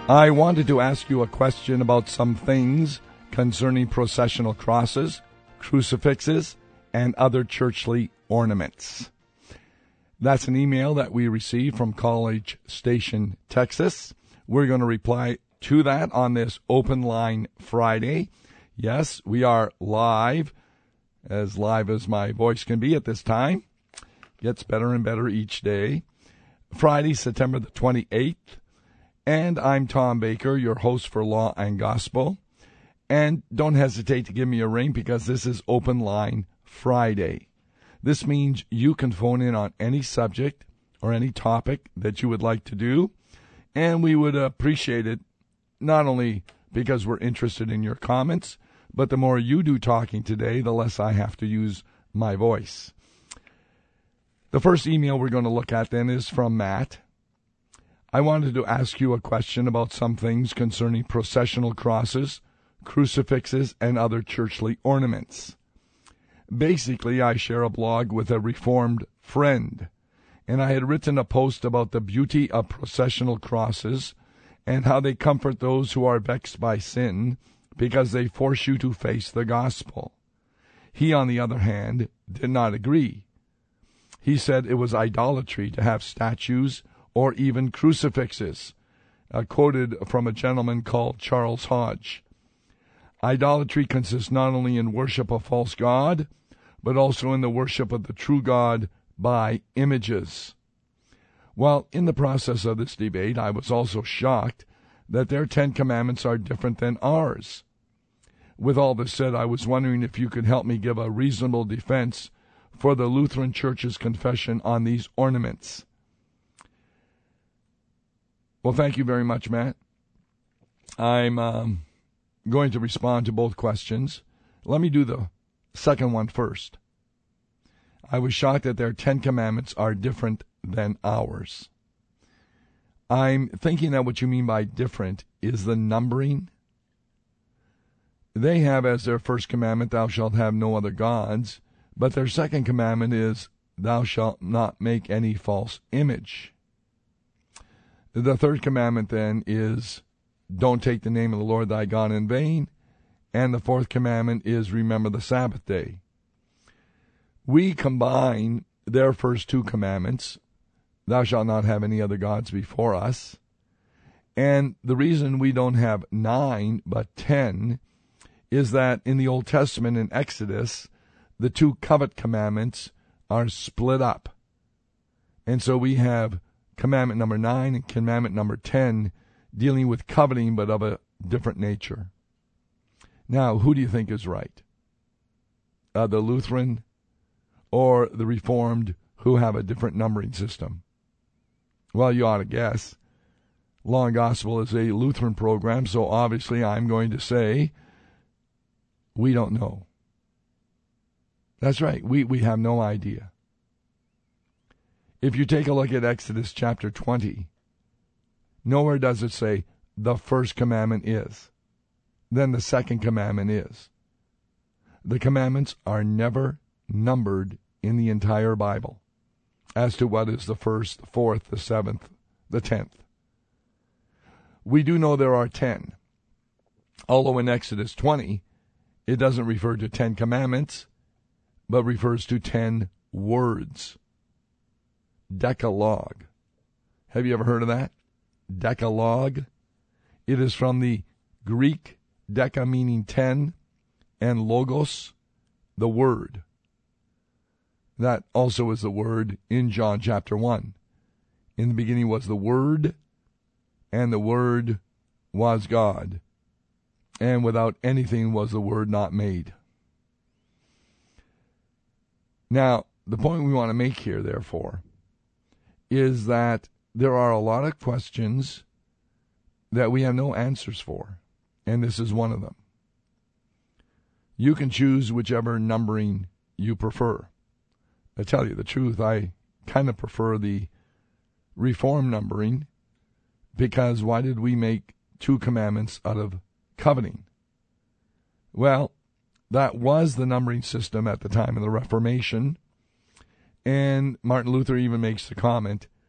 I wanted to ask you a question about some things concerning processional crosses, crucifixes, and other churchly ornaments. That's an email that we received from College Station, Texas. We're going to reply to that on this Open Line Friday. Yes, we are live as my voice can be at this time. Gets better and better each day. Friday, September the 28th. And I'm Tom Baker, your host for Law and Gospel. And don't hesitate to give me a ring because this is Open Line Friday. This means you can phone in on any subject or any topic that you would like to do. And we would appreciate it not only because we're interested in your comments, but the more you do talking today, the less I have to use my voice. The first email we're going to look at then is from Matt. I wanted to ask you a question about some things concerning processional crosses, crucifixes, and other churchly ornaments. Basically, I share a blog with a Reformed friend, and I had written a post about the beauty of processional crosses and how they comfort those who are vexed by sin because they force you to face the gospel. He, on the other hand, did not agree. He said it was idolatry to have statues or even crucifixes, quoted from a gentleman called Charles Hodge. Idolatry consists not only in worship of false god, but also in the worship of the true God by images. Well, in the process of this debate, I was also shocked that their 10 Commandments are different than ours. With all this said, I was wondering if you could help me give a reasonable defense for the Lutheran Church's confession on these ornaments. Well, thank you very much, Matt. I'm going to respond to both questions. Let me do the second one first. I was shocked that their 10 Commandments are different than ours. I'm thinking that what you mean by different is the numbering. They have as their first commandment, thou shalt have no other gods, but their second commandment is, thou shalt not make any false image. The third commandment then is, don't take the name of the Lord thy God in vain. And the fourth commandment is, remember the Sabbath day. We combine their first 2 commandments, thou shalt not have any other gods before us. And the reason we don't have 9 but 10 is that in the Old Testament in Exodus, the 2 covet commandments are split up. And so we have commandment number 9 and commandment number 10 dealing with coveting but of a different nature. Now, who do you think is right? The Lutheran or the Reformed who have a different numbering system? Well, you ought to guess. Law and Gospel is a Lutheran program, so obviously I'm going to say we don't know. That's right, we have no idea. If you take a look at Exodus chapter 20, nowhere does it say the first commandment is, then the second commandment is. The commandments are never numbered in the entire Bible as to what is the first, the fourth, the seventh, the 10th. We do know there are 10, although in Exodus 20, it doesn't refer to 10 commandments, but refers to 10 words. Decalogue. Have you ever heard of that? Decalogue. It is from the Greek deca meaning 10 and logos, the word. That also is the word in John chapter 1. In the beginning was the Word, and the Word was God. And without anything was the Word not made. Now, the point we want to make here, therefore, is that there are a lot of questions that we have no answers for, and this is one of them. You can choose whichever numbering you prefer. I tell you the truth, I kind of prefer the Reform numbering, because why did we make 2 commandments out of coveting? Well, that was the numbering system at the time of the Reformation, and Martin Luther even makes the comment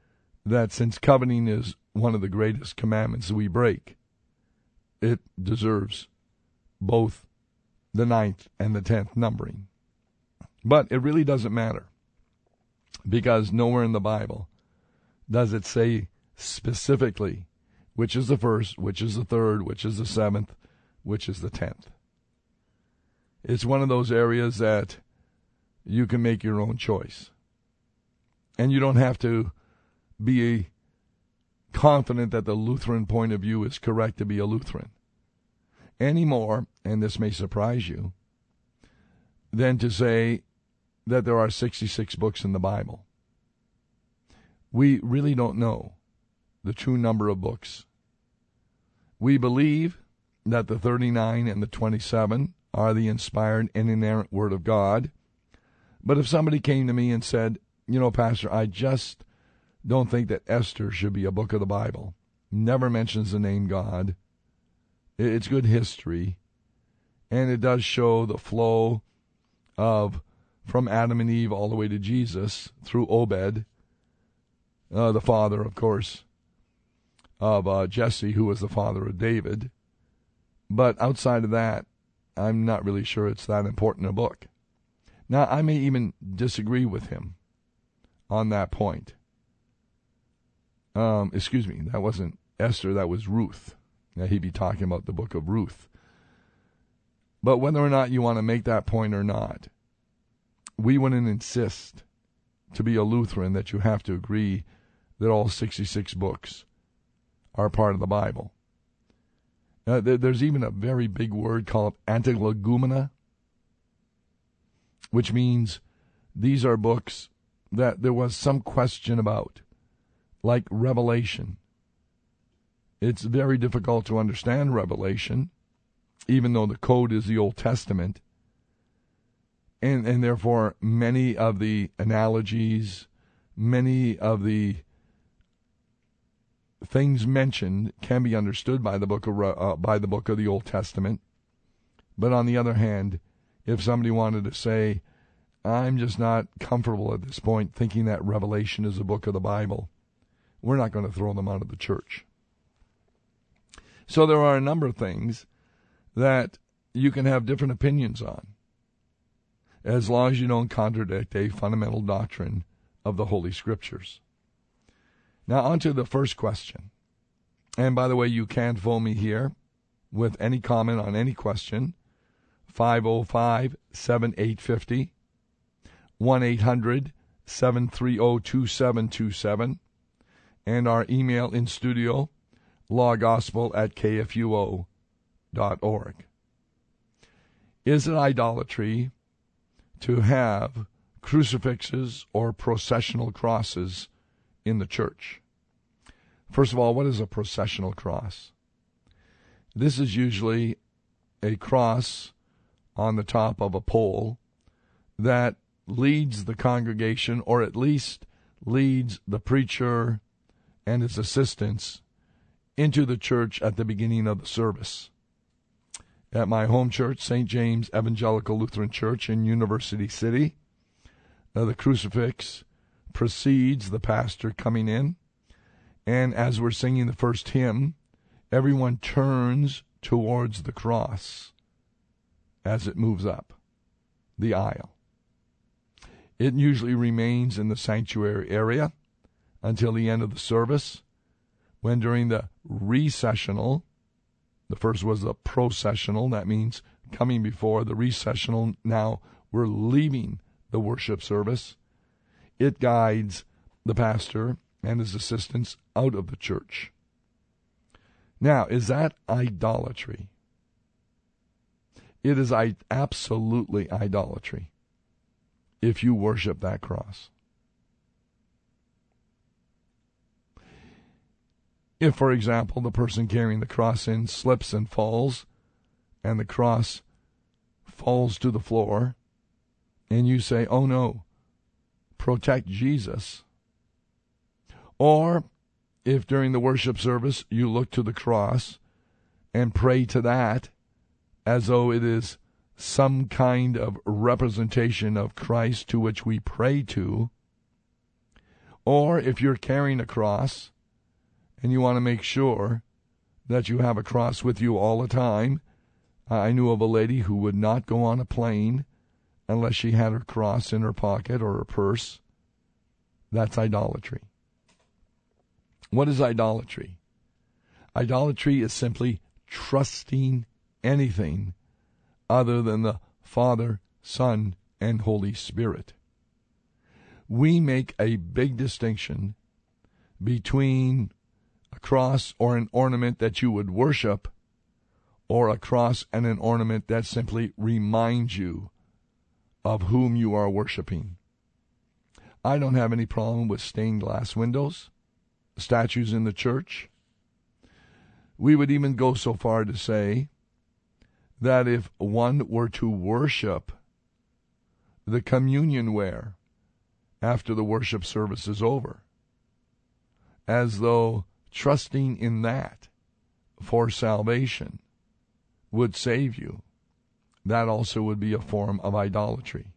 that since coveting is one of the greatest commandments we break, it deserves both the 9th and the 10th numbering. But it really doesn't matter, because nowhere in the Bible does it say specifically which is the first, which is the third, which is the 7th, which is the 10th. It's one of those areas that you can make your own choice. And you don't have to be confident that the Lutheran point of view is correct to be a Lutheran anymore, and this may surprise you, than to say that there are 66 books in the Bible. We really don't know the true number of books. We believe that the 39 and the 27 are the inspired and inerrant Word of God. But if somebody came to me and said, you know, Pastor, I just don't think that Esther should be a book of the Bible. Never mentions the name God. It's good history. And it does show the flow of from Adam and Eve all the way to Jesus through Obed, the father, of course, of Jesse, who was the father of David. But outside of that, I'm not really sure it's that important a book. Now, I may even disagree with him on that point. Excuse me, that wasn't Esther, that was Ruth. Now, he'd be talking about the book of Ruth. But whether or not you want to make that point or not, we wouldn't insist to be a Lutheran that you have to agree that all 66 books are part of the Bible. There's even a very big word called antilegumena, which means these are books that there was some question about, like Revelation. It's very difficult to understand Revelation, even though the code is the Old Testament. And therefore, many of the analogies, many of the things mentioned can be understood by the book of the Old Testament. But on the other hand, if somebody wanted to say, I'm just not comfortable at this point thinking that Revelation is a book of the Bible, we're not going to throw them out of the church. So there are a number of things that you can have different opinions on, as long as you don't contradict a fundamental doctrine of the Holy Scriptures. Now, on to the first question. And by the way, you can phone me here with any comment on any question. 505-7850, 1-800-730-2727, and our email in studio, lawgospel@kfuo.org. Is it idolatry to have crucifixes or processional crosses in the church? First of all, what is a processional cross? This is usually a cross on the top of a pole that leads the congregation, or at least leads the preacher and his assistants into the church at the beginning of the service. At my home church, St. James Evangelical Lutheran Church in University City, the crucifix precedes the pastor coming in, and as we're singing the first hymn, everyone turns towards the cross as it moves up the aisle. It usually remains in the sanctuary area until the end of the service, when during the recessional, the first was the processional, that means coming before the recessional, now we're leaving the worship service, it guides the pastor and his assistants out of the church. Now, is that idolatry? It is absolutely idolatry if you worship that cross. If, for example, the person carrying the cross in slips and falls, and the cross falls to the floor, and you say, oh no, protect Jesus. Or if during the worship service you look to the cross and pray to that as though it is some kind of representation of Christ to which we pray to, Or if you're carrying a cross and you want to make sure that you have a cross with you all the time, I knew of a lady who would not go on a plane unless she had her cross in her pocket or her purse. That's idolatry. What is idolatry? Idolatry is simply trusting anything other than the Father, Son, and Holy Spirit. We make a big distinction between a cross or an ornament that you would worship or a cross and an ornament that simply reminds you of whom you are worshiping. I don't have any problem with stained glass windows, statues in the church. We would even go so far to say that if one were to worship the communion ware after the worship service is over, as though trusting in that for salvation would save you, that also would be a form of idolatry.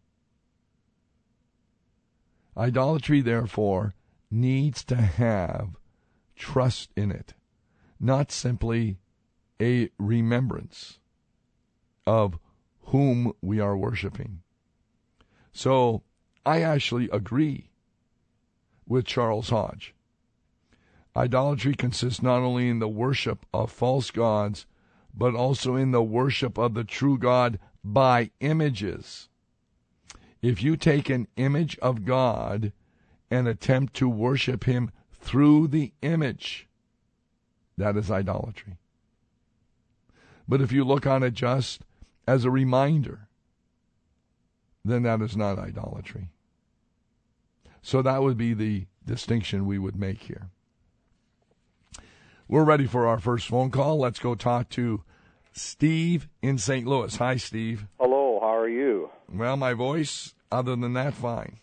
Idolatry, therefore, needs to have trust in it, not simply a remembrance of whom we are worshiping. So I actually agree with Charles Hodge. Idolatry consists not only in the worship of false gods, but also in the worship of the true God by images. If you take an image of God and attempt to worship him through the image, that is idolatry. But if you look on it just as a reminder, then that is not idolatry. So that would be the distinction we would make here. We're ready for our first phone call. Let's go talk to Steve in St. Louis. Hi, Steve. Hello, how are you? Well, my voice, other than that, fine.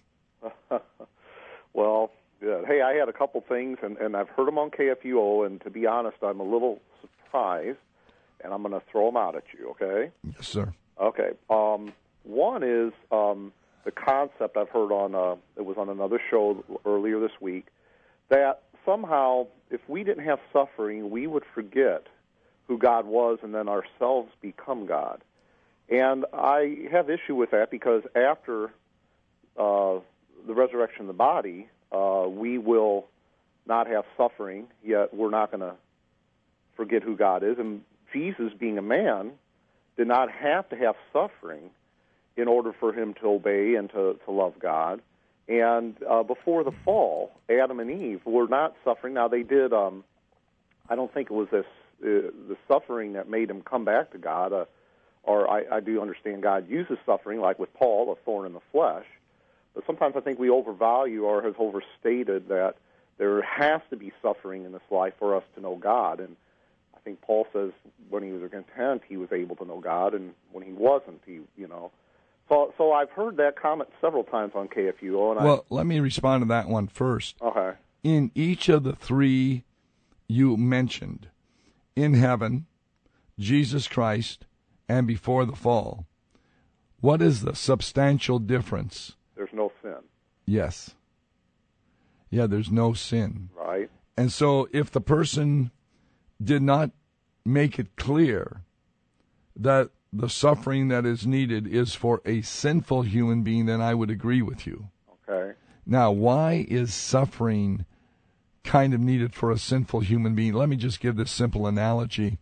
Well, good. Hey, I had a couple things, and I've heard them on KFUO, and to be honest, I'm a little surprised, and I'm going to throw them out at you, okay? Yes, sir. Okay. One is the concept I've heard on, it was on another show earlier this week, that somehow if we didn't have suffering, we would forget who God was and then ourselves become God. And I have issue with that because after the resurrection of the body, we will not have suffering, yet we're not going to forget who God is. And Jesus, being a man, did not have to have suffering in order for him to obey and to love God. And before the fall, Adam and Eve were not suffering. Now, they did, I don't think it was the suffering that made him come back to God, or I do understand God uses suffering, like with Paul, a thorn in the flesh. But sometimes I think we overvalue or have overstated that there has to be suffering in this life for us to know God. And I think Paul says when he was content, he was able to know God, and when he wasn't, So I've heard that comment several times on KFUO. And let me respond to that one first. Okay. In each of the three you mentioned, in heaven, Jesus Christ, and before the fall, what is the substantial difference? There's no sin. Yes. Yeah, there's no sin. Right. And so if the person did not make it clear that the suffering that is needed is for a sinful human being, then I would agree with you. Okay. Now, why is suffering kind of needed for a sinful human being? Let me just give this simple analogy.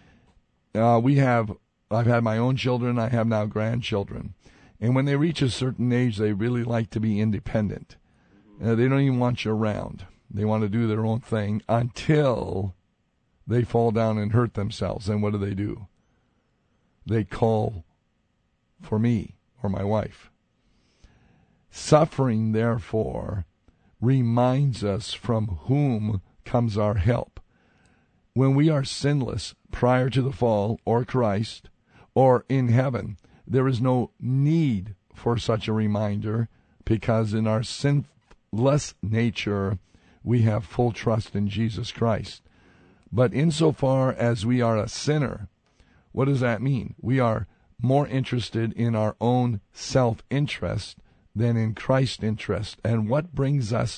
I've had my own children, I have now grandchildren. And when they reach a certain age, they really like to be independent. They don't even want you around. They want to do their own thing until they fall down and hurt themselves. And what do? They call for me or my wife. Suffering, therefore, reminds us from whom comes our help. When we are sinless prior to the fall, or Christ, or in heaven, there is no need for such a reminder, because in our sinless nature, we have full trust in Jesus Christ. But insofar as we are a sinner, what does that mean? We are more interested in our own self-interest than in Christ's interest. And what brings us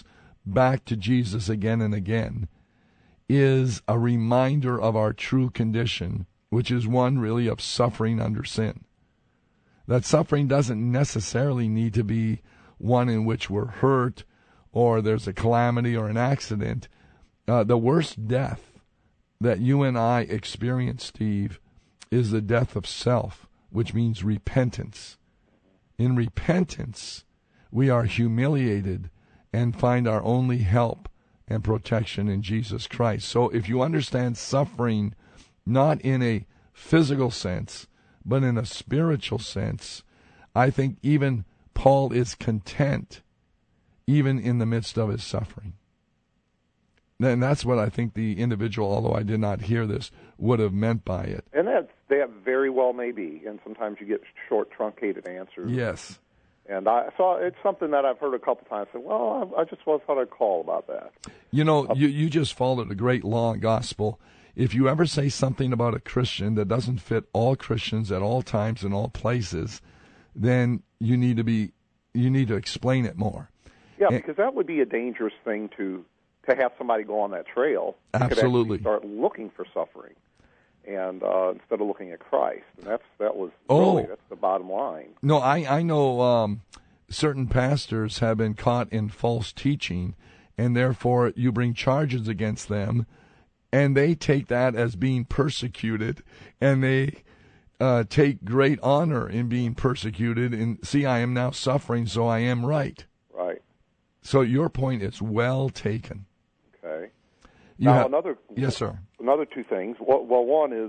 back to Jesus again and again is a reminder of our true condition, which is one really of suffering under sin. That suffering doesn't necessarily need to be one in which we're hurt or there's a calamity or an accident. The worst death that you and I experience, Steve, is the death of self, which means repentance. In repentance, we are humiliated and find our only help and protection in Jesus Christ. So if you understand suffering not in a physical sense, but in a spiritual sense, I think even Paul is content, even in the midst of his suffering. And that's what I think the individual, although I did not hear this, would have meant by it. And that very well may be, and sometimes you get short, truncated answers. Yes. And so it's something that I've heard a couple times. I said, well, I just thought I'd call about that. You know, you just followed a great law and gospel. If you ever say something about a Christian that doesn't fit all Christians at all times and all places, then you need to explain it more. Yeah, because that would be a dangerous thing to have somebody go on that trail. Absolutely. Could actually start looking for suffering, and instead of looking at Christ, and that's the bottom line. No, I know certain pastors have been caught in false teaching, and therefore you bring charges against them, and they take that as being persecuted, and they take great honor in being persecuted, and see, I am now suffering, so I am right. Right. So your point is well taken. Okay. Yes, sir. Another two things. Well, one is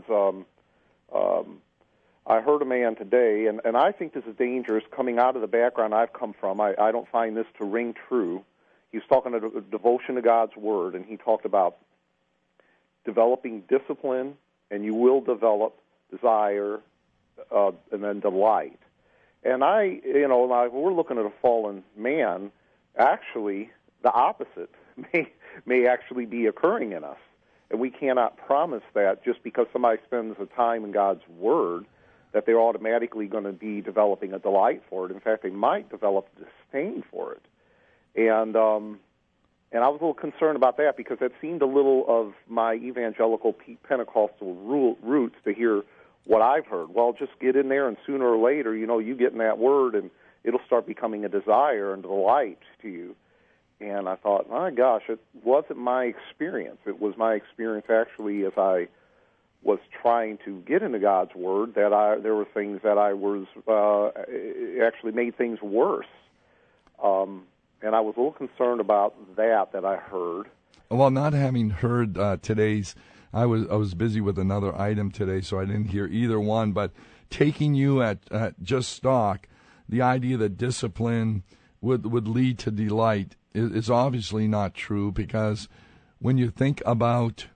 I heard a man today, and I think this is dangerous coming out of the background I've come from. I don't find this to ring true. He was talking about devotion to God's Word, and he talked about developing discipline, and you will develop desire and then delight. And we're looking at a fallen man. Actually, the opposite may actually be occurring in us. And we cannot promise that just because somebody spends the time in God's Word that they're automatically going to be developing a delight for it. In fact, they might develop disdain for it. And I was a little concerned about that because that seemed a little of my evangelical Pentecostal roots to hear what I've heard. Well, just get in there, and sooner or later, you get in that Word, and it'll start becoming a desire and delight to you. And I thought, my gosh, it wasn't my experience. It was my experience actually as I was trying to get into God's Word that there were things that I was actually made things worse. And I was a little concerned about that I heard. Well, not having heard today's, I was busy with another item today, so I didn't hear either one. But taking you at just stock, the idea that discipline would lead to delight is obviously not true, because when you think about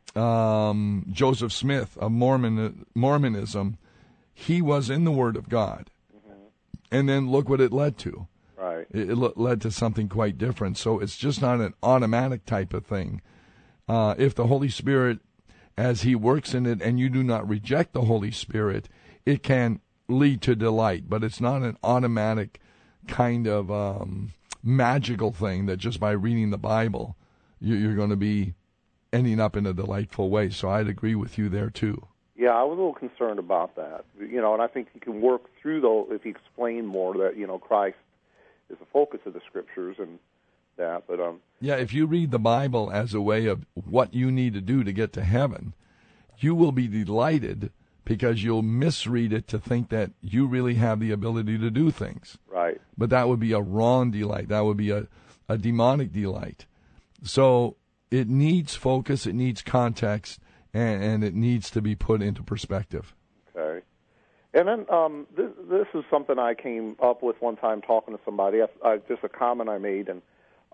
Joseph Smith of Mormonism, he was in the Word of God. Mm-hmm. And then look what it led to. Right. It led to something quite different. So it's just not an automatic type of thing. If the Holy Spirit, as He works in it, and you do not reject the Holy Spirit, it can lead to delight. But it's not an automatic kind of magical thing that just by reading the Bible, you're going to be ending up in a delightful way. So I'd agree with you there, too. Yeah, I was a little concerned about that. And I think you can work through, though, if you explain more that, Christ is the focus of the Scriptures and that. But yeah, if you read the Bible as a way of what you need to do to get to heaven, you will be delighted because you'll misread it to think that you really have the ability to do things. Right. But that would be a wrong delight. That would be a demonic delight. So it needs focus, it needs context, and it needs to be put into perspective. Okay. And then this is something I came up with one time talking to somebody, just a comment I made. And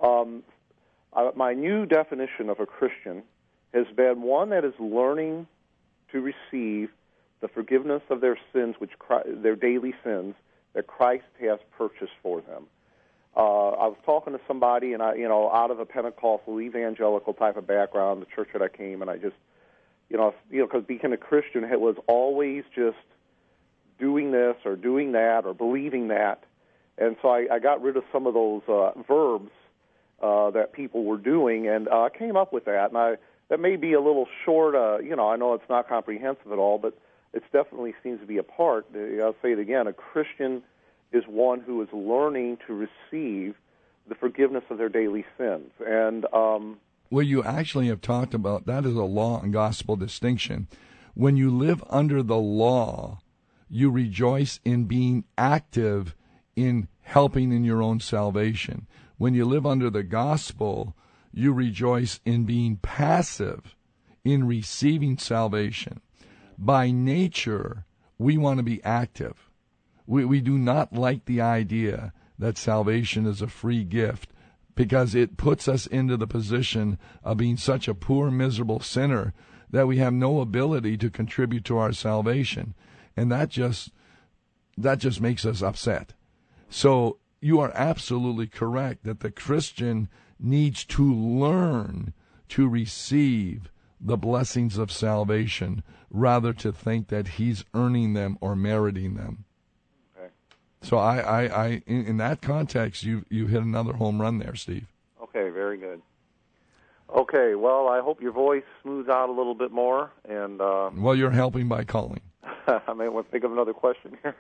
my new definition of a Christian has been one that is learning to receive the forgiveness of their sins, their daily sins, that Christ has purchased for them. I was talking to somebody, and out of a Pentecostal evangelical type of background, the church that I came, and I just, because being a Christian, it was always just doing this or doing that or believing that, and so I got rid of some of those verbs that people were doing, and I came up with that. And that may be a little short. I know it's not comprehensive at all, but it definitely seems to be a part. I'll say it again: a Christian is one who is learning to receive the forgiveness of their daily sins. And what you actually have talked about, that is a law and gospel distinction. When you live under the law, you rejoice in being active in helping in your own salvation. When you live under the gospel, you rejoice in being passive in receiving salvation. By nature, we want to be active. We do not like the idea that salvation is a free gift, because it puts us into the position of being such a poor, miserable sinner that we have no ability to contribute to our salvation. And that just makes us upset. So you are absolutely correct that the Christian needs to learn to receive the blessings of salvation rather to think that he's earning them or meriting them. Okay. So I in that context, you hit another home run there, Steve. Okay, very good. Okay, well, I hope your voice smooths out a little bit more. And well, you're helping by calling. I may want to think of another question here.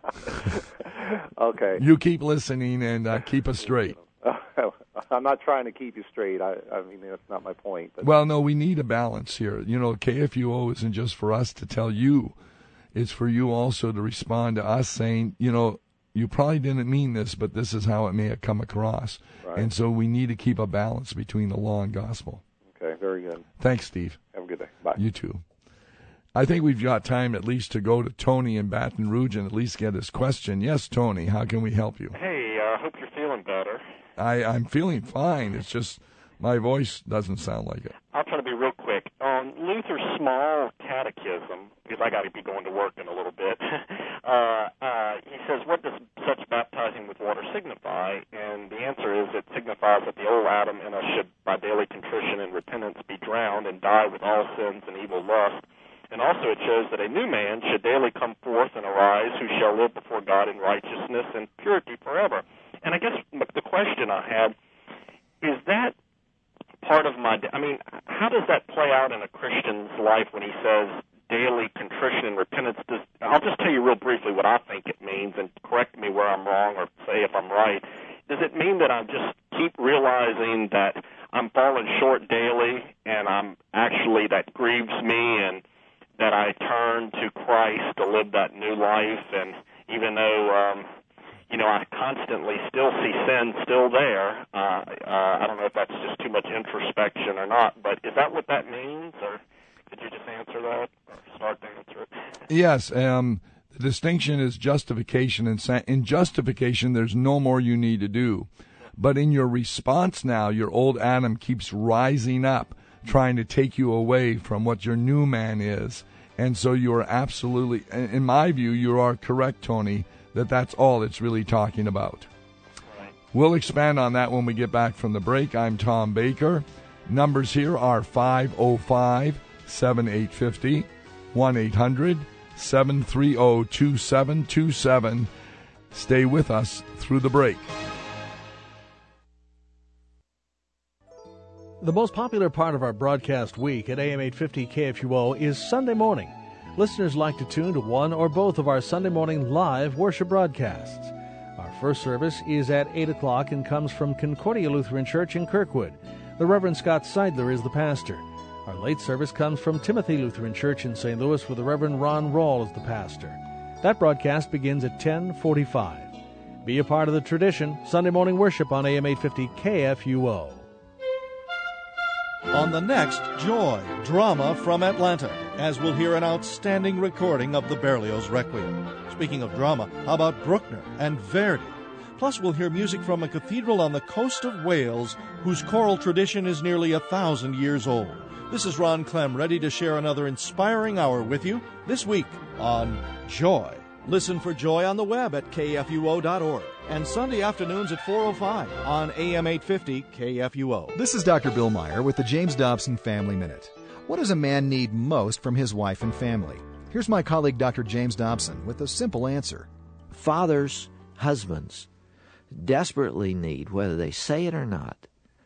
Okay. You keep listening and keep us straight. I'm not trying to keep you straight. I mean, that's not my point. But. Well, no, we need a balance here. You know, KFUO isn't just for us to tell you. It's for you also to respond to us saying, you know, you probably didn't mean this, but this is how it may have come across. Right. And so we need to keep a balance between the law and gospel. Okay, very good. Thanks, Steve. Have a good day. Bye. You too. I think we've got time at least to go to Tony in Baton Rouge and at least get his question. Yes, Tony, how can we help you? Hey, I hope you're feeling better. I'm feeling fine. It's just my voice doesn't sound like it. I'll try to be real quick. On Luther's small catechism, because I got to be going to work in a little bit, he says, what does such baptizing with water signify? And the answer is it signifies that the old Adam in us should, by daily contrition and repentance, be drowned and die with all sins and evil lust. And also it shows that a new man should daily come forth and arise, who shall live before God in righteousness and purity forever. And I guess the question I had, is that part of how does that play out in a Christian's life when he says daily contrition and repentance? I'll just tell you real briefly what I think it means, and correct me where I'm wrong or say if I'm right. Does it mean that I just keep realizing that I'm falling short daily and that grieves me, and that I turn to Christ to live that new life, and even though I constantly still see sin still there. I don't know if that's just too much introspection or not, but is that what that means, or could you just answer that, or start to answer it? Yes, the distinction is justification. In justification, there's no more you need to do. But in your response now, your old Adam keeps rising up, trying to take you away from what your new man is. And so you are absolutely, in my view, you are correct, Tony, that's all it's really talking about. Right. We'll expand on that when we get back from the break. I'm Tom Baker. Numbers here are 505-7850, 1-800-730-2727. Stay with us through the break. The most popular part of our broadcast week at AM 850 KFUO is Sunday morning. Listeners like to tune to one or both of our Sunday morning live worship broadcasts. Our first service is at 8 o'clock and comes from Concordia Lutheran Church in Kirkwood. The Reverend Scott Seidler is the pastor. Our late service comes from Timothy Lutheran Church in St. Louis with the Reverend Ron Rawl as the pastor. That broadcast begins at 10:45. Be a part of the tradition, Sunday morning worship on AM 850 KFUO. On the next Joy, drama from Atlanta, as we'll hear an outstanding recording of the Berlioz Requiem. Speaking of drama, how about Bruckner and Verdi? Plus, we'll hear music from a cathedral on the coast of Wales whose choral tradition is nearly 1,000 years old. This is Ron Clem, ready to share another inspiring hour with you this week on Joy. Listen for Joy on the web at kfuo.org and Sunday afternoons at 4:05 on AM 850 KFUO. This is Dr. Bill Meyer with the James Dobson Family Minute. What does a man need most from his wife and family? Here's my colleague Dr. James Dobson with a simple answer. Fathers, husbands, desperately need, whether they say it or not,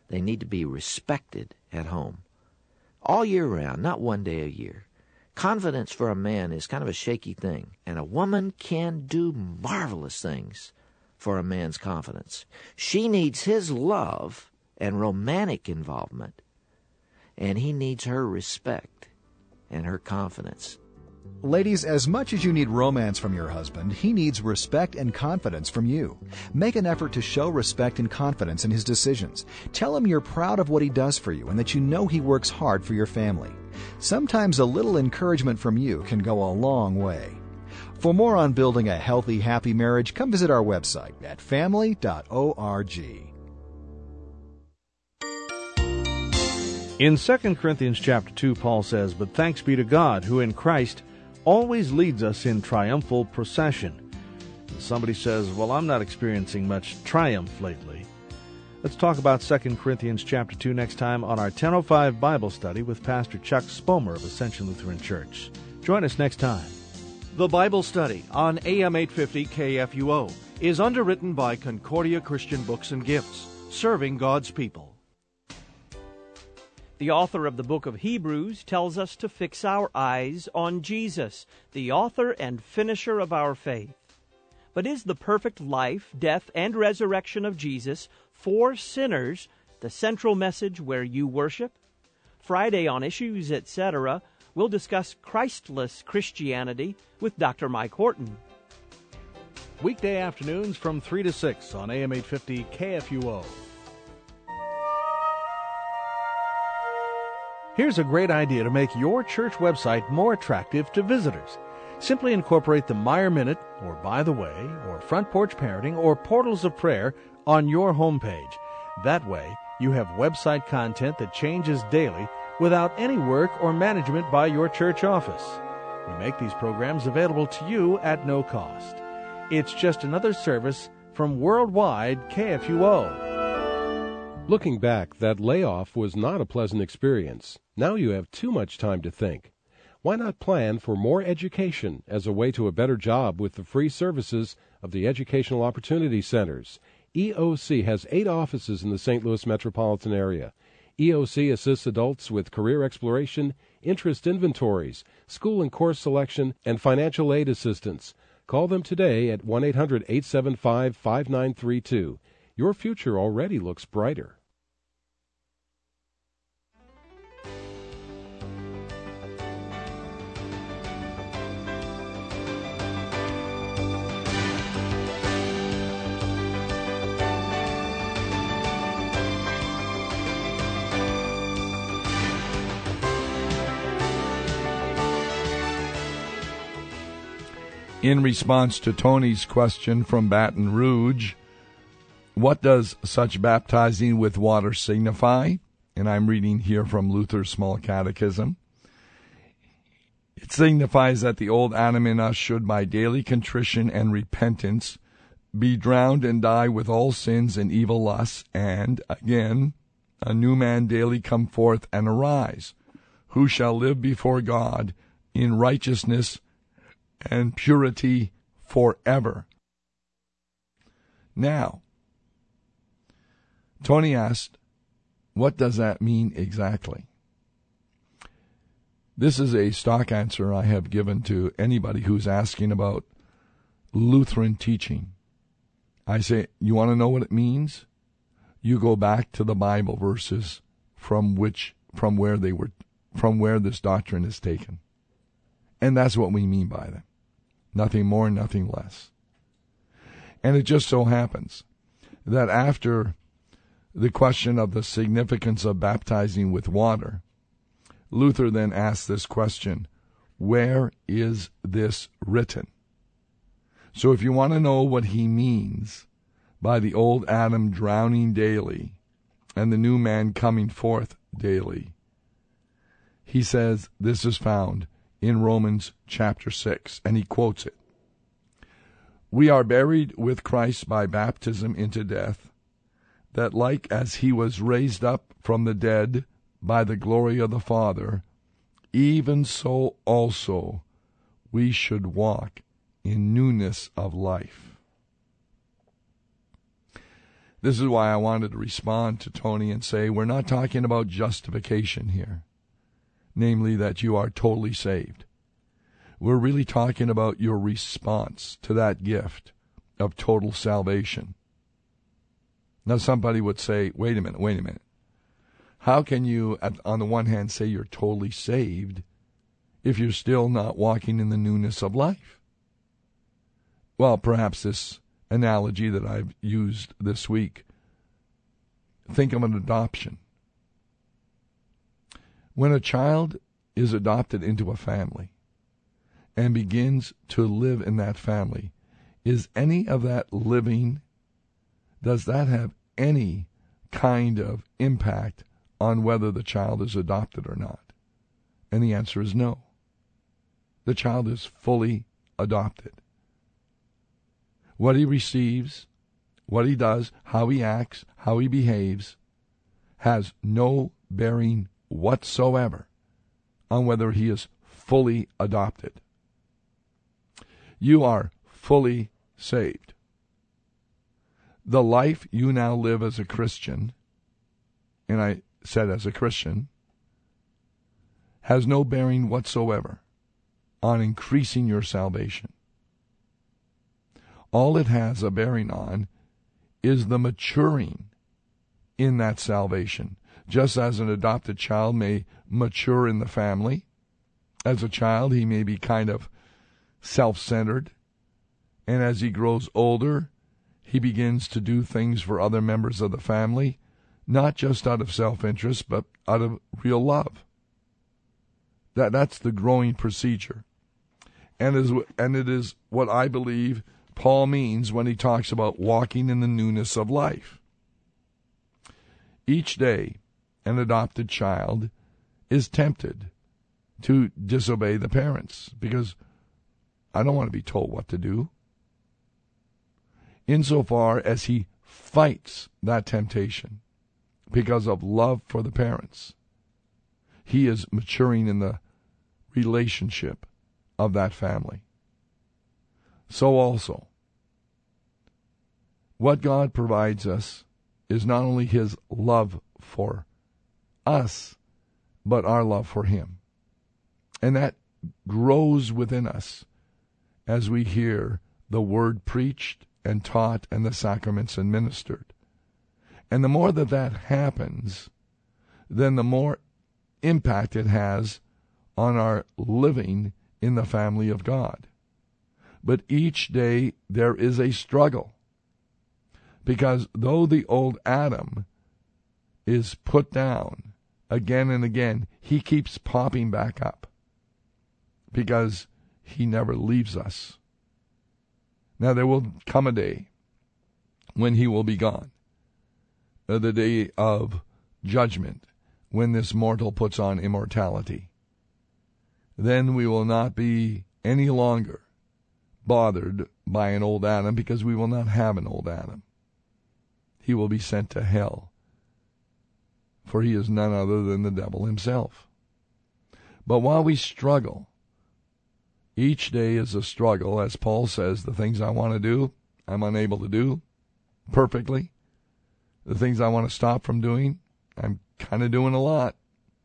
They need to be respected at home. All year round, not one day a year. Confidence for a man is kind of a shaky thing, and a woman can do marvelous things for a man's confidence. She needs his love and romantic involvement, and he needs her respect and her confidence. Ladies, as much as you need romance from your husband, he needs respect and confidence from you. Make an effort to show respect and confidence in his decisions. Tell him you're proud of what he does for you and that you know he works hard for your family. Sometimes a little encouragement from you can go a long way. For more on building a healthy, happy marriage, come visit our website at family.org. In 2 Corinthians chapter 2, Paul says, "But thanks be to God, who in Christ always leads us in triumphal procession." And somebody says, "Well, I'm not experiencing much triumph lately." Let's talk about 2 Corinthians chapter 2 next time on our 10:05 Bible study with Pastor Chuck Spomer of Ascension Lutheran Church. Join us next time. The Bible Study on AM 850 KFUO is underwritten by Concordia Christian Books and Gifts, serving God's people. The author of the book of Hebrews tells us to fix our eyes on Jesus, the author and finisher of our faith. But is the perfect life, death, and resurrection of Jesus for sinners the central message where you worship? Friday on Issues, Etc., we'll discuss Christless Christianity with Dr. Mike Horton. Weekday afternoons from 3 to 6 on AM 850 KFUO. Here's a great idea to make your church website more attractive to visitors. Simply incorporate the Meyer Minute, or By the Way, or Front Porch Parenting, or Portals of Prayer on your homepage. That way, you have website content that changes daily without any work or management by your church office. We make these programs available to you at no cost. It's just another service from Worldwide KFUO. Looking back, that layoff was not a pleasant experience. Now you have too much time to think. Why not plan for more education as a way to a better job with the free services of the Educational Opportunity Centers? EOC has 8 offices in the St. Louis metropolitan area. EOC assists adults with career exploration, interest inventories, school and course selection, and financial aid assistance. Call them today at 1-800-875-5932. Your future already looks brighter. In response to Tony's question from Baton Rouge, what does such baptizing with water signify? And I'm reading here from Luther's Small Catechism. It signifies that the old Adam in us should by daily contrition and repentance be drowned and die with all sins and evil lusts, and, again, a new man daily come forth and arise, who shall live before God in righteousness and purity forever. Now, Tony asked, what does that mean exactly? This is a stock answer I have given to anybody who's asking about Lutheran teaching. I say, you want to know what it means? You go back to the Bible verses from where this doctrine is taken. And that's what we mean by them. Nothing more, nothing less. And it just so happens that after the question of the significance of baptizing with water, Luther then asked this question, where is this written? So if you want to know what he means by the old Adam drowning daily and the new man coming forth daily, he says this is found in Romans chapter 6, and he quotes it. We are buried with Christ by baptism into death, that like as he was raised up from the dead by the glory of the Father, even so also we should walk in newness of life. This is why I wanted to respond to Tony and say we're not talking about justification here, namely that you are totally saved. We're really talking about your response to that gift of total salvation. Now somebody would say, wait a minute. How can you, on the one hand, say you're totally saved if you're still not walking in the newness of life? Well, perhaps this analogy that I've used this week, think of an adoption. When a child is adopted into a family and begins to live in that family, is any of that living, does that have any kind of impact on whether the child is adopted or not? And the answer is no. The child is fully adopted. What he receives, what he does, how he acts, how he behaves, has no bearing whatsoever on whether he is fully adopted. You are fully saved. The life you now live as a Christian, and I said as a Christian, has no bearing whatsoever on increasing your salvation. All it has a bearing on is the maturing in that salvation. Just as an adopted child may mature in the family, as a child he may be kind of self-centered, and as he grows older, he begins to do things for other members of the family, not just out of self-interest, but out of real love. That's the growing procedure. And it is what I believe Paul means when he talks about walking in the newness of life. Each day, an adopted child is tempted to disobey the parents because I don't want to be told what to do. Insofar as he fights that temptation because of love for the parents, he is maturing in the relationship of that family. So also, what God provides us is not only his love for us, but our love for him. And that grows within us as we hear the word preached and taught and the sacraments administered. And the more that happens, then the more impact it has on our living in the family of God. But each day there is a struggle, because though the old Adam is put down again and again, he keeps popping back up because he never leaves us. Now there will come a day when he will be gone, the day of judgment, when this mortal puts on immortality. Then we will not be any longer bothered by an old Adam, because we will not have an old Adam. He will be sent to hell, for he is none other than the devil himself. But while we struggle, each day is a struggle. As Paul says, the things I want to do, I'm unable to do perfectly. The things I want to stop from doing, I'm kind of doing a lot.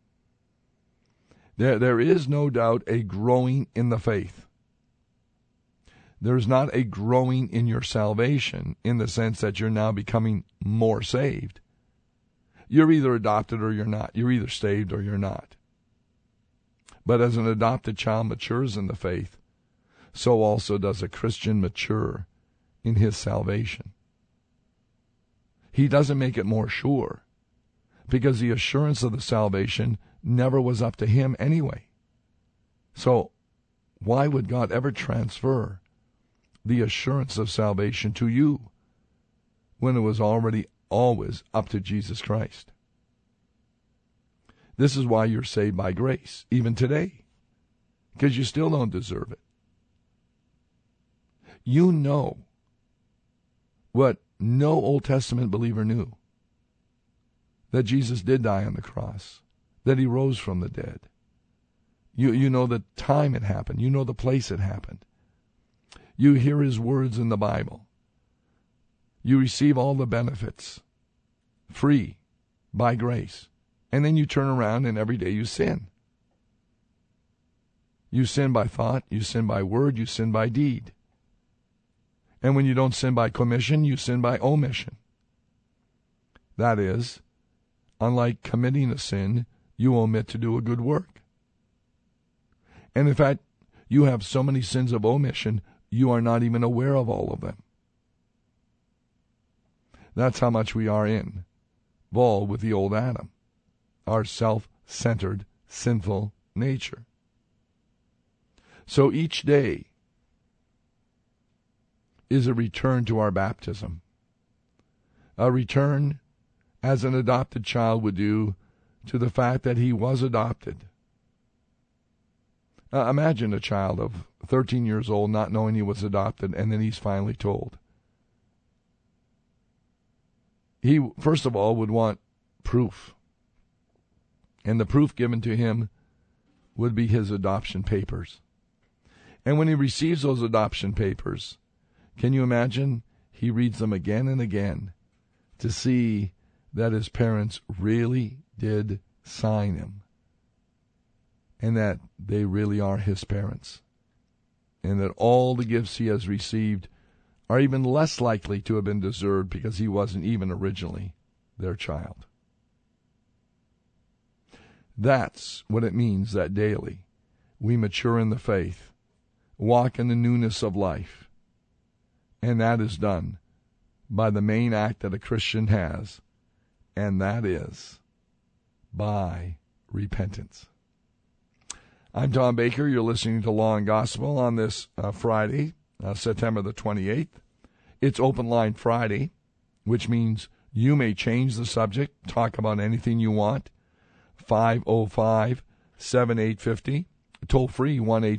There is no doubt a growing in the faith. There's not a growing in your salvation in the sense that you're now becoming more saved. You're either adopted or you're not. You're either saved or you're not. But as an adopted child matures in the faith, so also does a Christian mature in his salvation. He doesn't make it more sure, because the assurance of the salvation never was up to him anyway. So why would God ever transfer the assurance of salvation to you when it was already always up to Jesus Christ? This is why you're saved by grace, even today, because you still don't deserve it. You know what no Old Testament believer knew, that Jesus did die on the cross, that he rose from the dead. You know the time it happened. You know the place it happened. You hear his words in the Bible. You receive all the benefits, free, by grace. And then you turn around and every day you sin. You sin by thought, you sin by word, you sin by deed. And when you don't sin by commission, you sin by omission. That is, unlike committing a sin, you omit to do a good work. And in fact, you have so many sins of omission, you are not even aware of all of them. That's how much we are involved with the old Adam, our self-centered, sinful nature. So each day is a return to our baptism, a return as an adopted child would do to the fact that he was adopted. Imagine a child of 13 years old not knowing he was adopted, and then he's finally told. He, first of all, would want proof. And the proof given to him would be his adoption papers. And when he receives those adoption papers, can you imagine? He reads them again and again to see that his parents really did sign him, and that they really are his parents, and that all the gifts he has received are even less likely to have been deserved because he wasn't even originally their child. That's what it means that daily we mature in the faith, walk in the newness of life, and that is done by the main act that a Christian has, and that is by repentance. I'm Tom Baker. You're listening to Law and Gospel on this Friday, September the 28th. It's Open Line Friday, which means you may change the subject, talk about anything you want. 505-7850, toll free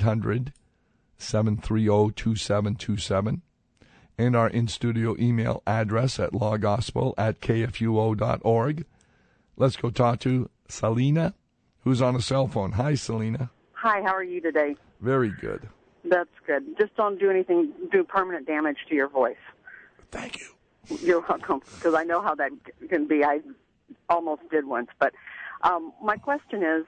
1-800-730-2727, and our in-studio email address at lawgospel@kfuo.org. Let's go talk to Selena, who's on a cell phone. Hi, Selena. Hi, how are you today? Very good. That's good. Just don't do anything, do permanent damage to your voice. Thank you. You're welcome, because I know how that can be. I almost did once. But my question is,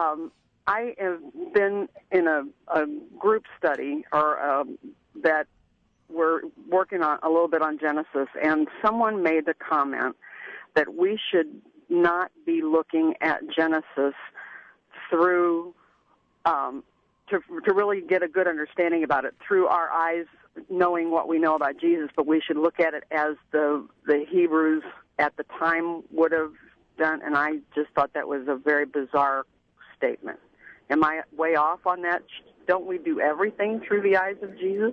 I have been in a group study that we're working on a little bit on Genesis, and someone made the comment that we should not be looking at Genesis through to really get a good understanding about it through our eyes, knowing what we know about Jesus, but we should look at it as the Hebrews at the time would have done, and I just thought that was a very bizarre statement. Am I way off on that? Don't we do everything through the eyes of Jesus?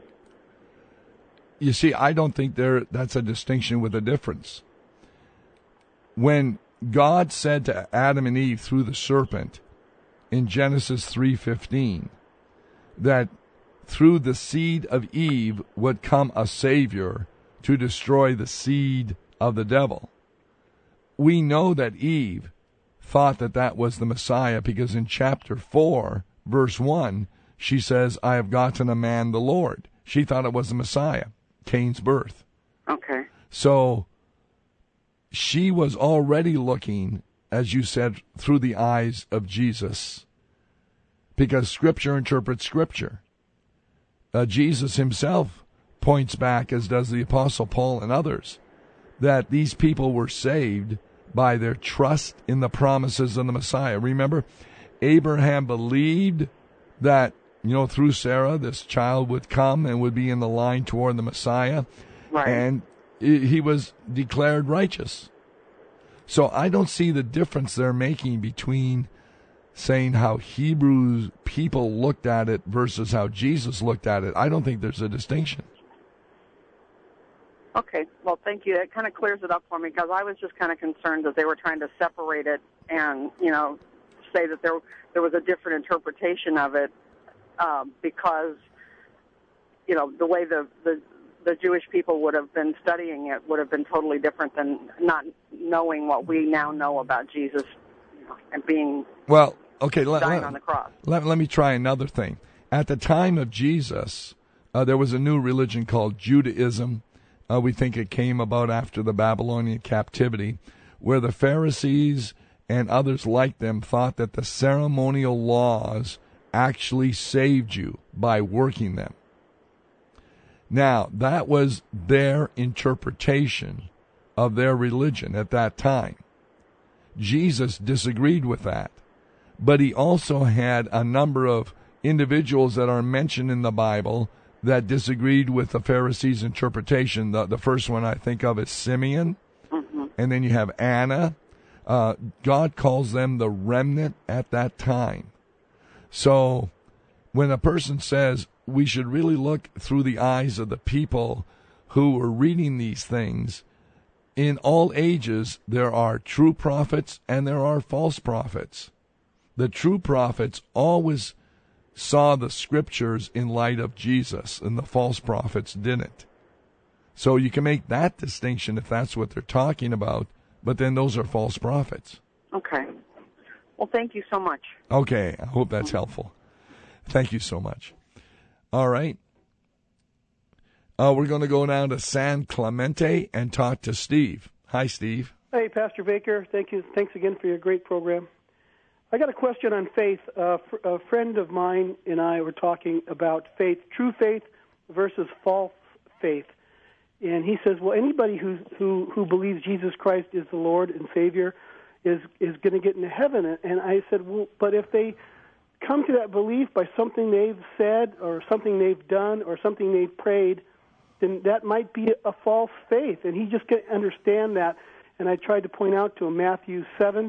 You see, I don't think that's a distinction with a difference. When God said to Adam and Eve through the serpent in Genesis 3:15 that through the seed of Eve would come a Savior to destroy the seed of the devil, we know that Eve thought that was the Messiah, because in chapter 4, verse 1, she says, I have gotten a man, the Lord. She thought it was the Messiah, Cain's birth. Okay. So she was already looking, as you said, through the eyes of Jesus, because Scripture interprets Scripture. Jesus himself points back, as does the Apostle Paul and others, that these people were saved by their trust in the promises of the Messiah. Remember, Abraham believed that, through Sarah, this child would come and would be in the line toward the Messiah. Right. And he was declared righteous. So I don't see the difference they're making between saying how Hebrew people looked at it versus how Jesus looked at it. I don't think there's a distinction. Okay, well, thank you. That kind of clears it up for me, because I was just kind of concerned that they were trying to separate it and, say that there was a different interpretation of it because, the way the Jewish people would have been studying it would have been totally different than not knowing what we now know about Jesus and being dying on the cross. Let me try another thing. At the time of Jesus, there was a new religion called Judaism. We think it came about after the Babylonian captivity, where the Pharisees and others like them thought that the ceremonial laws actually saved you by working them. Now, that was their interpretation of their religion at that time. Jesus disagreed with that, but he also had a number of individuals that are mentioned in the Bible that disagreed with the Pharisees' interpretation. The first one I think of is Simeon, and then you have Anna. God calls them the remnant at that time. So when a person says we should really look through the eyes of the people who were reading these things, in all ages there are true prophets and there are false prophets. The true prophets always saw the scriptures in light of Jesus, and the false prophets didn't. So you can make that distinction if that's what they're talking about, but then those are false prophets. Okay. Well, thank you so much. Okay, I hope that's helpful. Thank you so much. All right. We're going to go down to San Clemente and talk to Steve. Hi, Steve. Hey, Pastor Baker. Thank you. Thanks again for your great program. I got a question on faith. A friend of mine and I were talking about faith, true faith versus false faith. And he says, well, anybody who believes Jesus Christ is the Lord and Savior is going to get into heaven. And I said, well, but if they come to that belief by something they've said or something they've done or something they've prayed, then that might be a false faith. And he just can't understand that. And I tried to point out to him Matthew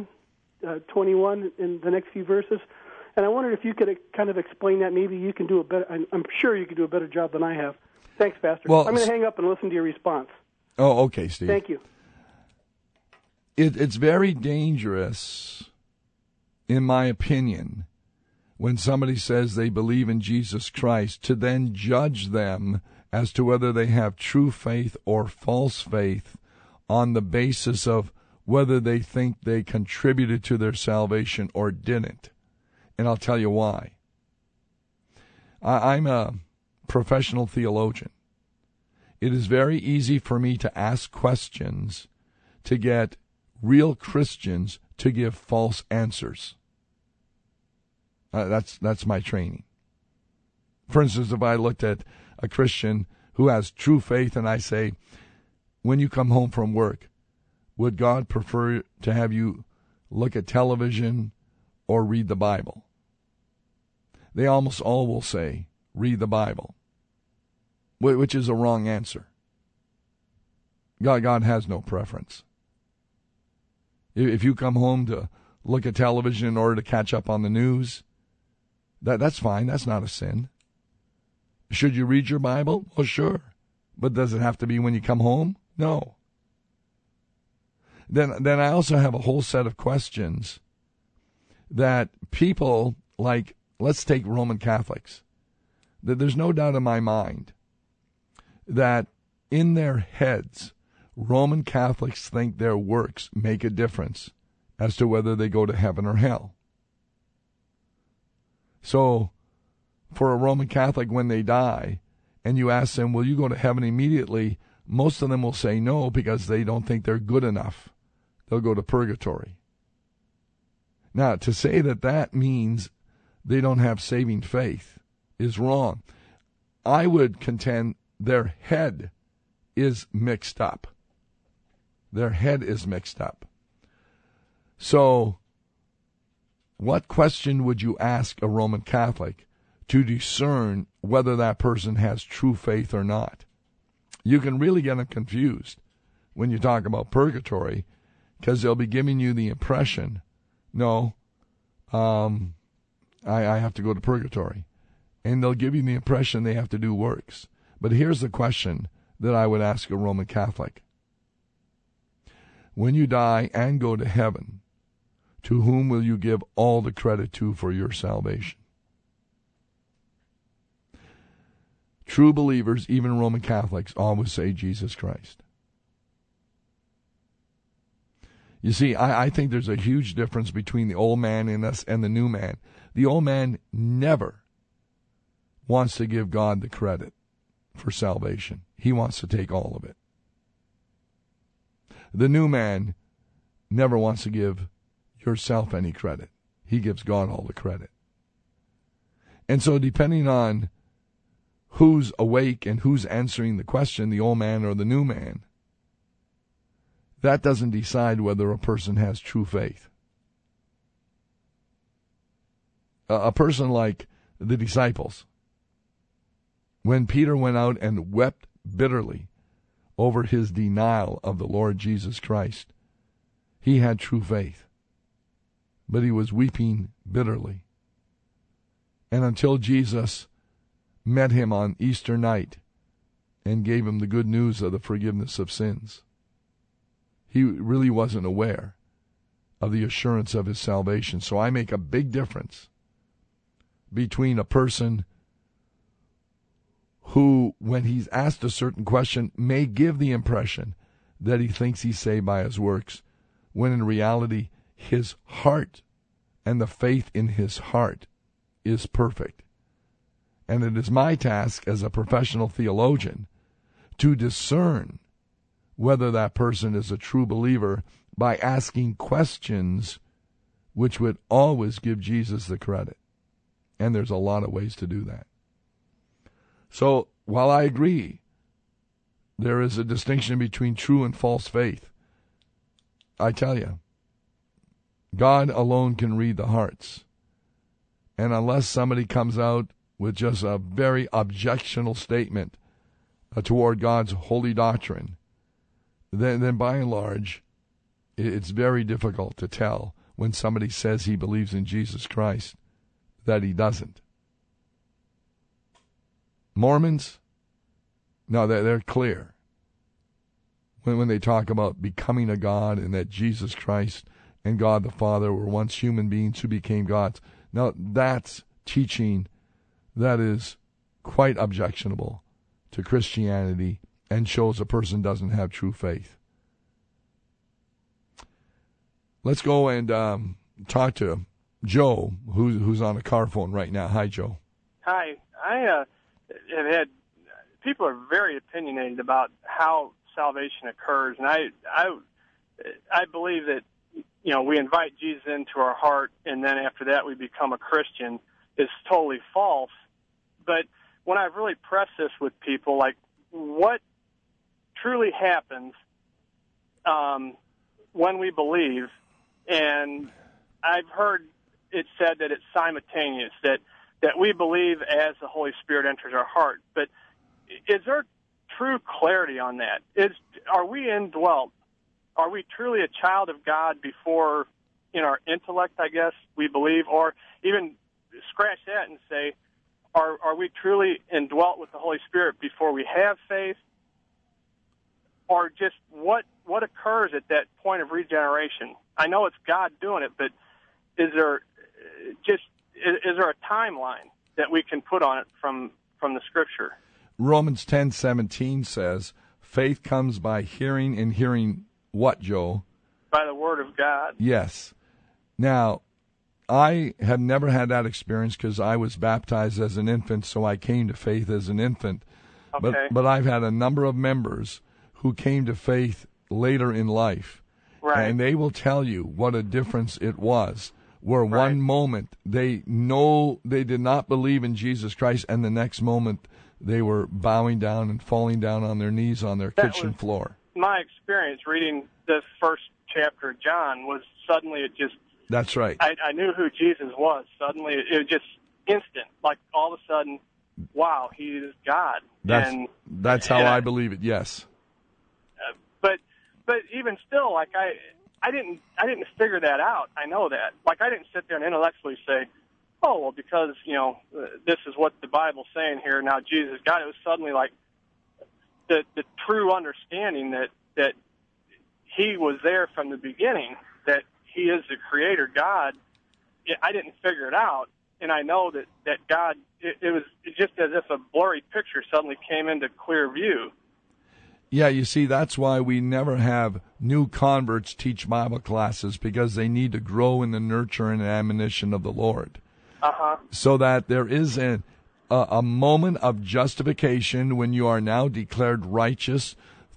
7:21 in the next few verses. And I wondered if you could kind of explain that. Maybe you can do a better, I'm sure you could do a better job than I have. Thanks, Pastor. Well, I'm going to hang up and listen to your response. Oh, okay, Steve. Thank you. It's very dangerous, in my opinion, when somebody says they believe in Jesus Christ, to then judge them as to whether they have true faith or false faith on the basis of whether they think they contributed to their salvation or didn't. And I'll tell you why. I'm a professional theologian. It is very easy for me to ask questions to get real Christians to give false answers. That's my training. For instance, if I looked at a Christian who has true faith and I say, when you come home from work, would God prefer to have you look at television or read the Bible? They almost all will say, read the Bible, which is a wrong answer. God has no preference. If you come home to look at television in order to catch up on the news, that's fine. That's not a sin. Should you read your Bible? Well, sure. But does it have to be when you come home? No. Then I also have a whole set of questions that people like, let's take Roman Catholics. There's no doubt in my mind that in their heads, Roman Catholics think their works make a difference as to whether they go to heaven or hell. So, for a Roman Catholic, when they die, and you ask them, will you go to heaven immediately? Most of them will say no because they don't think they're good enough. They'll go to purgatory. Now, to say that means they don't have saving faith is wrong. I would contend their head is mixed up. Their head is mixed up. So, what question would you ask a Roman Catholic to discern whether that person has true faith or not? You can really get them confused when you talk about purgatory, because they'll be giving you the impression, no, I have to go to purgatory. And they'll give you the impression they have to do works. But here's the question that I would ask a Roman Catholic. When you die and go to heaven, to whom will you give all the credit to for your salvation? True believers, even Roman Catholics, always say Jesus Christ. You see, I think there's a huge difference between the old man in us and the new man. The old man never wants to give God the credit for salvation. He wants to take all of it. The new man never wants to give yourself any credit. He gives God all the credit. And so depending on who's awake and who's answering the question, the old man or the new man, that doesn't decide whether a person has true faith. A person like the disciples, when Peter went out and wept bitterly over his denial of the Lord Jesus Christ, he had true faith, but he was weeping bitterly. And until Jesus met him on Easter night and gave him the good news of the forgiveness of sins, he really wasn't aware of the assurance of his salvation. So I make a big difference between a person who, when he's asked a certain question, may give the impression that he thinks he's saved by his works, when in reality his heart and the faith in his heart is perfect. And it is my task as a professional theologian to discern whether that person is a true believer by asking questions which would always give Jesus the credit. And there's a lot of ways to do that. So while I agree there is a distinction between true and false faith, I tell you, God alone can read the hearts. And unless somebody comes out with just a very objectionable statement toward God's holy doctrine, then by and large, it's very difficult to tell when somebody says he believes in Jesus Christ that he doesn't. Mormons, no, they're clear when they talk about becoming a God and that Jesus Christ and God the Father were once human beings who became gods. Now, that's teaching that is quite objectionable to Christianity and shows a person doesn't have true faith. Let's go and talk to Joe, who's on a car phone right now. Hi, Joe. Hi. I have had people are very opinionated about how salvation occurs, and I believe that we invite Jesus into our heart, and then after that we become a Christian is totally false. But when I've really pressed this with people, like what truly happens when we believe, and I've heard it said that it's simultaneous, that we believe as the Holy Spirit enters our heart. But is there true clarity on that? Are we indwelt? Are we truly a child of God before, in our intellect, I guess, we believe? Or even scratch that and say, are we truly indwelt with the Holy Spirit before we have faith? Or just what occurs at that point of regeneration? I know it's God doing it, but is there a timeline that we can put on it from the Scripture? Romans 10:17 says, faith comes by hearing, and hearing what, Joe? By the Word of God. Yes. Now, I have never had that experience because I was baptized as an infant, so I came to faith as an infant. Okay. But I've had a number of members who came to faith later in life. Right. And they will tell you what a difference it was, where one moment they know they did not believe in Jesus Christ, and the next moment they were bowing down and falling down on their knees on their kitchen floor. My experience reading the first chapter of John was suddenly it just... That's right. I knew who Jesus was. Suddenly it was just instant. Like all of a sudden, wow, he is God. That's how I believe it, yes. But even still, like I didn't figure that out. I know that. Like I didn't sit there and intellectually say, oh, well, because, this is what the Bible's saying here, now Jesus is God. It was suddenly like the true understanding that he was there from the beginning, that he is the creator God. I didn't figure it out, and I know that God, it was just as if a blurry picture suddenly came into clear view. Yeah, you see, that's why we never have new converts teach Bible classes, because they need to grow in the nurture and admonition of the Lord. So that there is a moment of justification when you are now declared righteous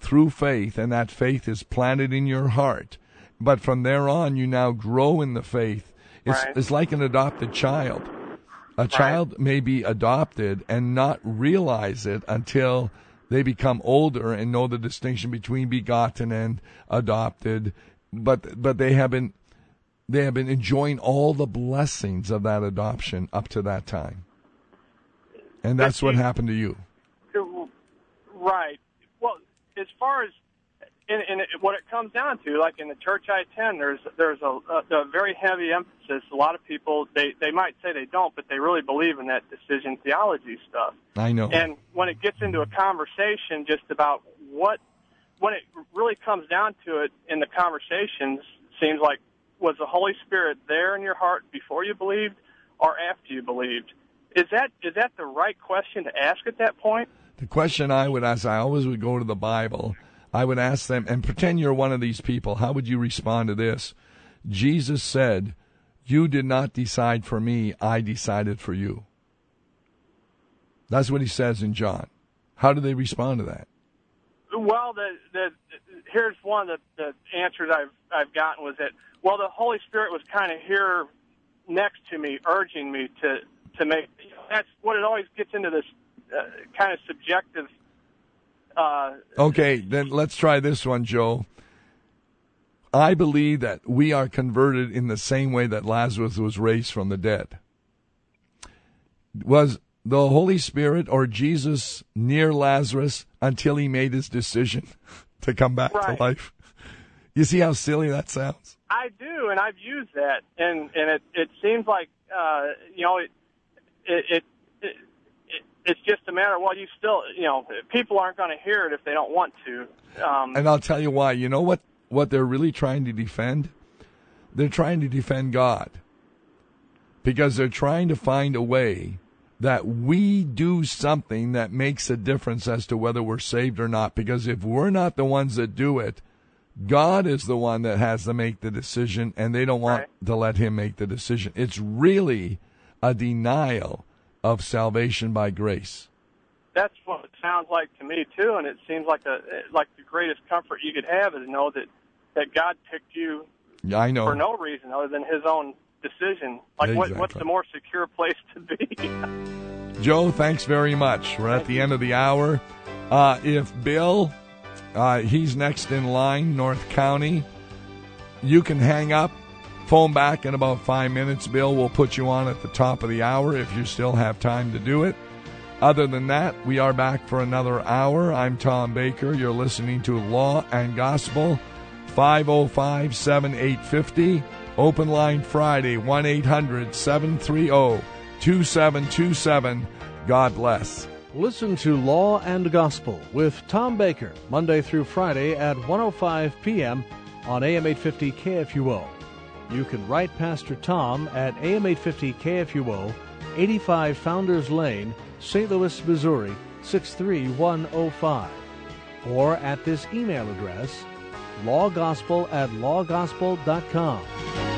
through faith, and that faith is planted in your heart. But from there on, you now grow in the faith. It's like an adopted child. A child may be adopted and not realize it until they become older and know the distinction between begotten and adopted. But they have been enjoying all the blessings of that adoption up to that time. And that's what happened to you. Right. Well, as far as and what it comes down to, like in the church I attend, there's a very heavy emphasis. A lot of people, they might say they don't, but they really believe in that decision theology stuff. I know. And when it gets into a conversation just about when it really comes down to it in the conversations, seems like, was the Holy Spirit there in your heart before you believed or after you believed? Is that the right question to ask at that point? The question I would ask, I always would go to the Bible. I would ask them, and pretend you're one of these people, how would you respond to this? Jesus said, "You did not decide for me, I decided for you." That's what he says in John. How do they respond to that? Well, here's one of the answers I've gotten was that, well, the Holy Spirit was kind of here next to me, urging me to make. That's what it always gets into, this kind of subjective. Okay, then let's try this one, Joe. I believe that we are converted in the same way that Lazarus was raised from the dead. Was the Holy Spirit or Jesus near Lazarus until he made his decision to come back to life? You see how silly that sounds? I do, and I've used that, and it seems like it's just a matter of, well, you still, people aren't going to hear it if they don't want to. And I'll tell you why. You know what they're really trying to defend? They're trying to defend God. Because they're trying to find a way that we do something that makes a difference as to whether we're saved or not. Because if we're not the ones that do it, God is the one that has to make the decision, and they don't want to let him make the decision. It's really a denial of salvation by grace. That's what it sounds like to me too, and it seems like the greatest comfort you could have is to know that God picked you I know. for no reason other than his own decision. Like Exactly. What's the more secure place to be? Joe, thanks very much. We're at the end of the hour. If Bill, he's next in line, North County, you can hang up. Phone back in about 5 minutes. Bill will put you on at the top of the hour if you still have time to do it. Other than that, we are back for another hour. I'm Tom Baker. You're listening to Law and Gospel, 505-7850. Open line Friday, 1-800-730-2727. God bless. Listen to Law and Gospel with Tom Baker, Monday through Friday at 1:05 p.m. on AM 850 KFUO. You can write Pastor Tom at AM 850 KFUO, 85 Founders Lane, St. Louis, Missouri, 63105. Or at this email address, lawgospel@lawgospel.com.